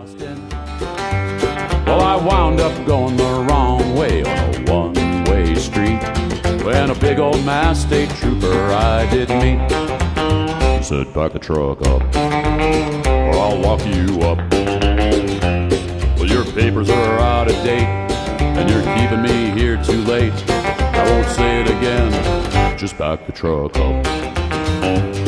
Austin. Well, I wound up going the wrong way on a one-way street when a big old Mass State Trooper I did meet. He said, "Back the truck up, or I'll walk you up. Well, your papers are out of date, and you're keeping me here too late. I won't say it again, just back the truck up."